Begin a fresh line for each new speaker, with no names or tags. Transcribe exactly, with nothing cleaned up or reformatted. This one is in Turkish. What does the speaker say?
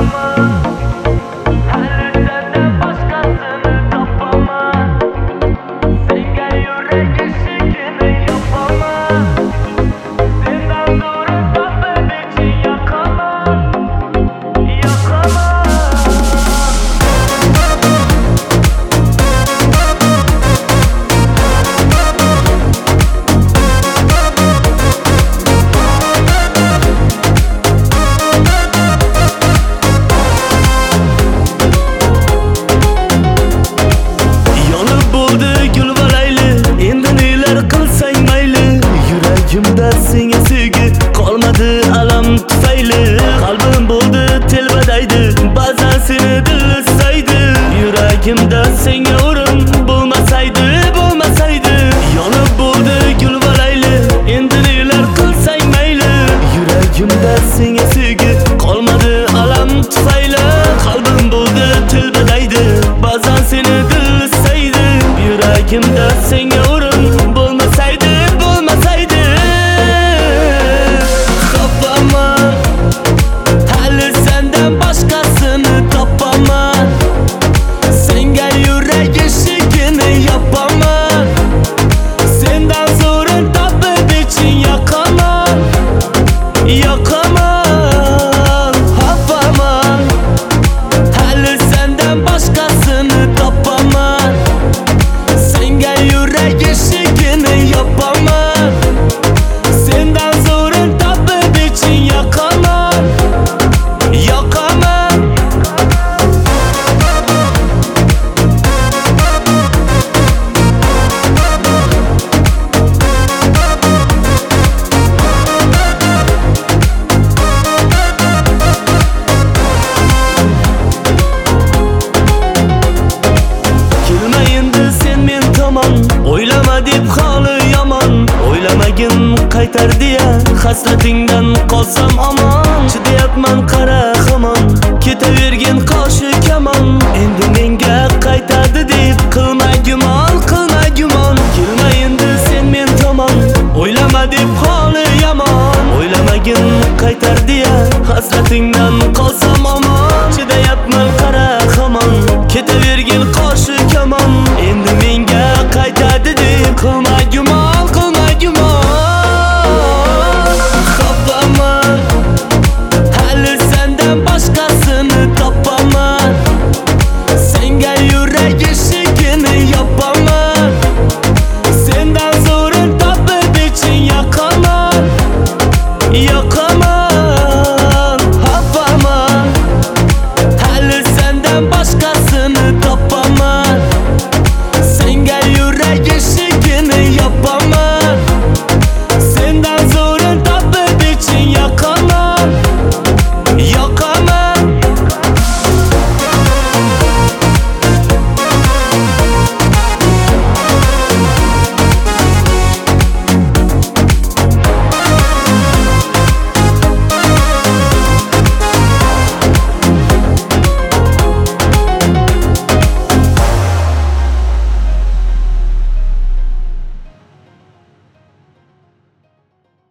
Yuragimda senga sevgi qolmadi alam tufayli. Qalbim bo'ldi telbadaydi, ba'zan seni dil istaydi. Yuragimda senga o'rin bo'lmasaydi, bo'lmasaydi. Yonib bo'ldi gul va layli, endi nelar qilsang mayli. Yuragimda senga sevgi qolmadi alam tufayli. Qalbim bo'ldi telbadaydi, ba'zan seni dil istaydi. Yuragimda senga o'rin bo'lmasaydi, bo'lmasaydi. O'ylama deb holi yomon, o'ylamagin qaytar deya hasratingdan qolsam omon. Chidayapman qara hamon, ketavergin qoshi kamon. Endi menga qaytadi deb qilma gumon, qilma gumon. Kelma endi sen men tomon, o'ylama deb holi yomon, o'ylamagin qaytar deya hasratingdan qolsam